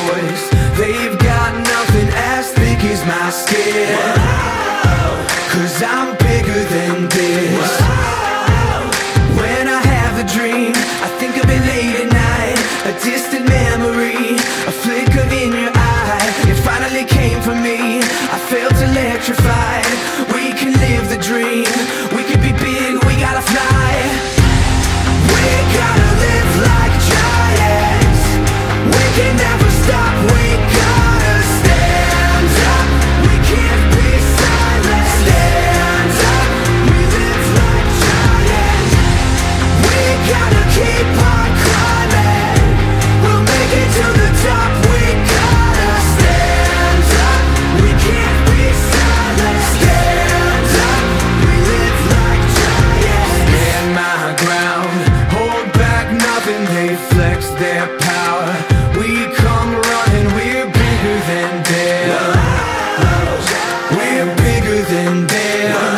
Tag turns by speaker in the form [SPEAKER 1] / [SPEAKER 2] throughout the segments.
[SPEAKER 1] voice. They've got nothing as thick as my skin. Cause I'm bigger than this. When I have a dream, I think of it late at night. A distant memory, a flicker in your eye. It finally came for me, I felt electrified. We can live the dream, we can be big, we gotta fly. We gotta live like giants. We can never stop, we gotta stand up. We can't be silent. Stand up, we live like giants. We gotta keep on climbing. We'll make it to the top. We gotta stand up. We can't be silent. Stand up, we live like giants. Stand my ground, hold back nothing. They flex their power. We come running, we're bigger than them. We're bigger than them.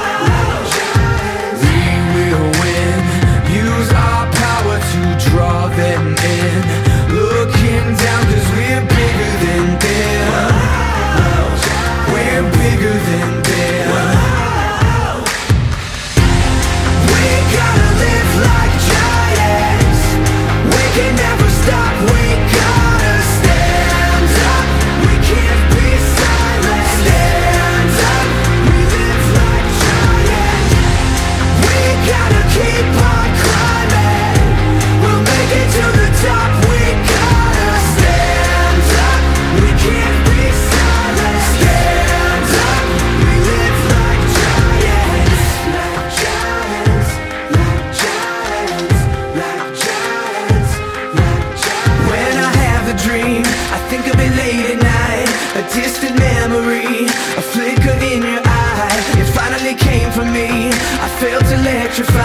[SPEAKER 1] We will win, use our power to draw them in. Looking down cause we're bigger than them. We're bigger than them. We gotta live like giants. We can never stop, we gotta stand up. We can't be silent. Stand up, we live like giants. We gotta keep on climbing. We'll make it to the top. We gotta stand up. We can't be silent. Stand up, we live like giants. Like giants, like giants, like giants, like giants. When I have a dream, I think of it late at night. A distant memory, a flicker in your eye. It finally came for me, I felt electrified.